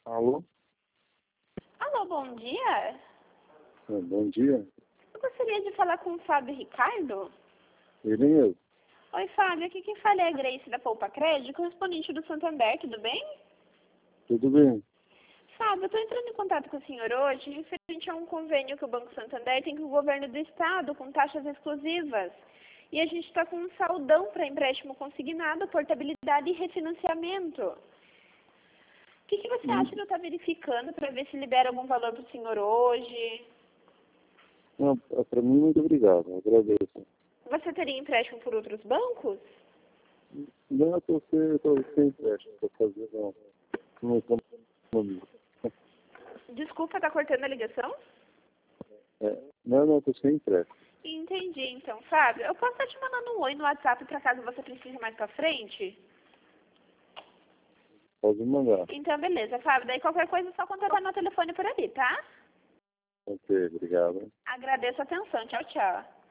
Alô? Alô, bom dia. Bom dia. Eu gostaria de falar com o Fábio Ricardo. Ele mesmo. Oi, Fábio. Aqui quem fala é a Grace da Poupa Crédito, correspondente do Santander, tudo bem? Tudo bem? Fábio, eu estou entrando em contato com o senhor hoje referente a um convênio que o Banco Santander tem com o governo do estado, com taxas exclusivas. E a gente está com um saldão para empréstimo consignado, portabilidade e refinanciamento. O que você acha de eu estar verificando para ver se libera algum valor para o senhor hoje? Não, para mim, muito obrigado. Eu agradeço. Você teria empréstimo por outros bancos? Não, estou sem empréstimo. Estou fazendo uma economia. Desculpa, tá cortando a ligação? Não, estou sem empréstimo. Entendi, então. Fábio, eu posso estar te mandando um oi no WhatsApp para caso você precise mais pra frente? Pode mandar. Então, beleza, Fábio. Daí qualquer coisa é só contatar meu telefone por ali, tá? Ok, obrigado. Agradeço a atenção. Tchau, tchau.